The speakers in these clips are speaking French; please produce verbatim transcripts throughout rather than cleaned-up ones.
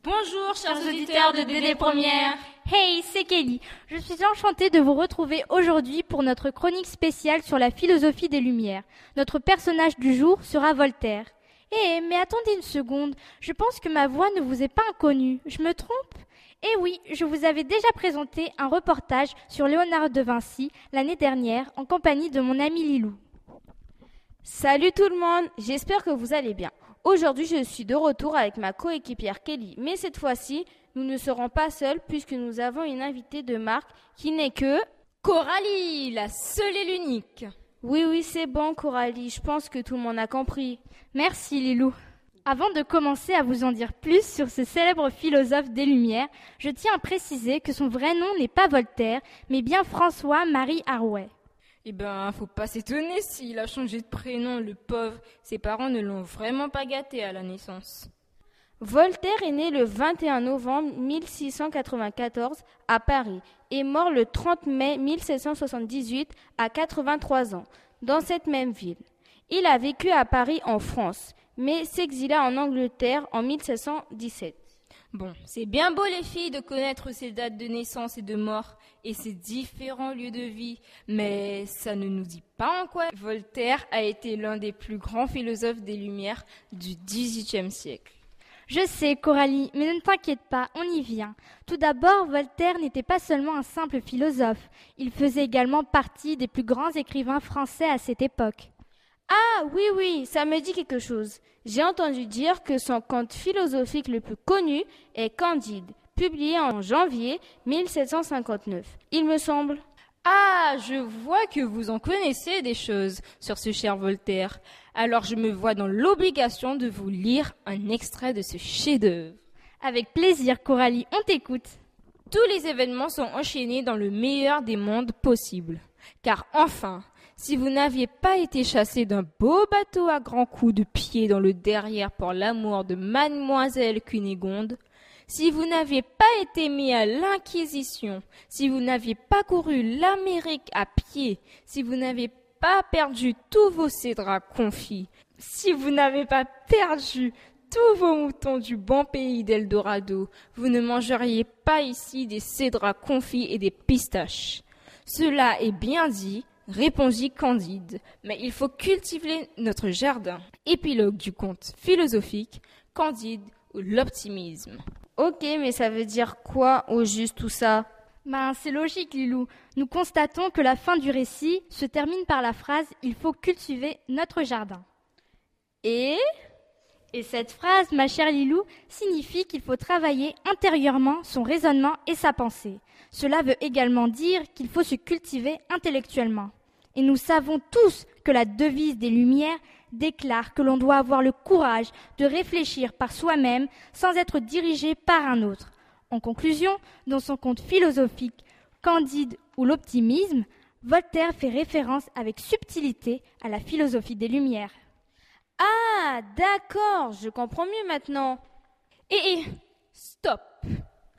Bonjour, chers auditeurs de D D Première. Hey, c'est Kelly. Je suis enchantée de vous retrouver aujourd'hui pour notre chronique spéciale sur la philosophie des Lumières. Notre personnage du jour sera Voltaire. Eh, mais attendez une seconde. Je pense que ma voix ne vous est pas inconnue. Je me trompe ? Eh oui, je vous avais déjà présenté un reportage sur Léonard de Vinci l'année dernière en compagnie de mon ami Lilou. Salut tout le monde, j'espère que vous allez bien. Aujourd'hui, je suis de retour avec ma coéquipière Kelly, mais cette fois-ci, nous ne serons pas seuls puisque nous avons une invitée de marque qui n'est que... Coralie, la seule et l'unique. Oui, oui, c'est bon Coralie, je pense que tout le monde a compris. Merci Lilou. Avant de commencer à vous en dire plus sur ce célèbre philosophe des Lumières, je tiens à préciser que son vrai nom n'est pas Voltaire, mais bien François-Marie Arouet. Eh ben, faut pas s'étonner s'il a changé de prénom, le pauvre. Ses parents ne l'ont vraiment pas gâté à la naissance. Voltaire est né le vingt et un novembre mille six cent quatre-vingt-quatorze à Paris et mort le trente mai mille sept cent soixante-dix-huit à quatre-vingt-trois ans, dans cette même ville. Il a vécu à Paris en France, mais s'exila en Angleterre en mille sept cent dix-sept. Bon, c'est bien beau les filles de connaître ces dates de naissance et de mort et ces différents lieux de vie, mais ça ne nous dit pas en quoi Voltaire a été l'un des plus grands philosophes des Lumières du dix-huitième siècle. Je sais, Coralie, mais ne t'inquiète pas, on y vient. Tout d'abord, Voltaire n'était pas seulement un simple philosophe, il faisait également partie des plus grands écrivains français à cette époque. Ah oui, oui, ça me dit quelque chose. J'ai entendu dire que son conte philosophique le plus connu est Candide, publié en janvier mille sept cent cinquante-neuf, il me semble. Ah, je vois que vous en connaissez des choses sur ce cher Voltaire. Alors je me vois dans l'obligation de vous lire un extrait de ce chef-d'œuvre. Avec plaisir, Coralie, on t'écoute. Tous les événements sont enchaînés dans le meilleur des mondes possibles. Car enfin, si vous n'aviez pas été chassé d'un beau bateau à grands coups de pied dans le derrière pour l'amour de mademoiselle Cunégonde, si vous n'aviez pas été mis à l'Inquisition, si vous n'aviez pas couru l'Amérique à pied, si vous n'avez pas perdu tous vos cédrats confits, si vous n'avez pas perdu tous vos moutons du bon pays d'Eldorado, vous ne mangeriez pas ici des cédrats confits et des pistaches. Cela est bien dit, répondit Candide, mais il faut cultiver notre jardin. Épilogue du conte philosophique, Candide ou l'optimisme. Ok, mais ça veut dire quoi au juste tout ça ? Ben, c'est logique, Lilou. Nous constatons que la fin du récit se termine par la phrase « Il faut cultiver notre jardin ». Et Et cette phrase, ma chère Lilou, signifie qu'il faut travailler intérieurement son raisonnement et sa pensée. Cela veut également dire qu'il faut se cultiver intellectuellement. Et nous savons tous que la devise des Lumières déclare que l'on doit avoir le courage de réfléchir par soi-même sans être dirigé par un autre. En conclusion, dans son conte philosophique Candide ou l'optimisme, Voltaire fait référence avec subtilité à la philosophie des Lumières. Ah, d'accord, je comprends mieux maintenant. Et, et stop. Quoi ?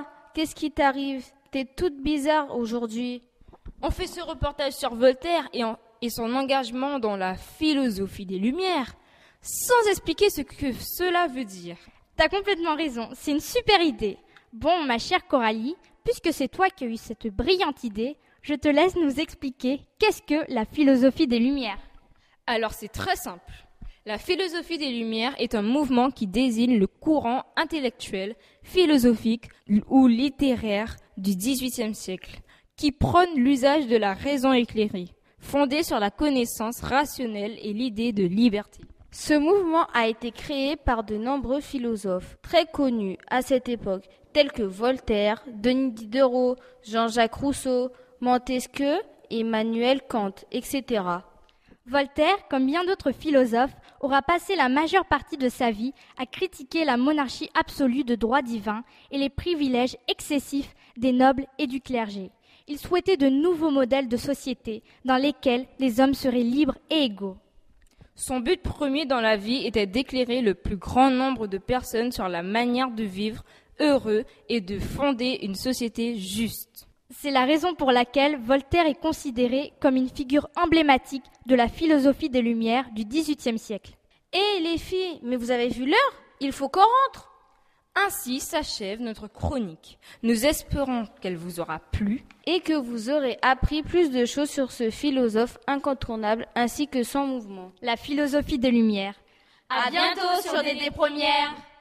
Qu'est-ce qui t'arrive ? T'es toute bizarre aujourd'hui. On fait ce reportage sur Voltaire et, en, et son engagement dans la philosophie des Lumières, sans expliquer ce que cela veut dire. T'as complètement raison, c'est une super idée. Bon, ma chère Coralie, puisque c'est toi qui as eu cette brillante idée, je te laisse nous expliquer qu'est-ce que la philosophie des Lumières. Alors c'est très simple. La philosophie des Lumières est un mouvement qui désigne le courant intellectuel, philosophique ou littéraire du dix-huitième siècle, qui prône l'usage de la raison éclairée, fondée sur la connaissance rationnelle et l'idée de liberté. Ce mouvement a été créé par de nombreux philosophes très connus à cette époque, tels que Voltaire, Denis Diderot, Jean-Jacques Rousseau, Montesquieu, Emmanuel Kant, et cetera. Voltaire, comme bien d'autres philosophes, aura passé la majeure partie de sa vie à critiquer la monarchie absolue de droit divin et les privilèges excessifs des nobles et du clergé. Il souhaitait de nouveaux modèles de société dans lesquels les hommes seraient libres et égaux. Son but premier dans la vie était d'éclairer le plus grand nombre de personnes sur la manière de vivre heureux et de fonder une société juste. C'est la raison pour laquelle Voltaire est considéré comme une figure emblématique de la philosophie des Lumières du dix-huitième siècle. Hé les filles, mais vous avez vu l'heure ? Il faut qu'on rentre. Un Ainsi s'achève notre chronique. Nous espérons qu'elle vous aura plu et que vous aurez appris plus de choses sur ce philosophe incontournable ainsi que son mouvement. La philosophie des Lumières. À bientôt sur D D Première.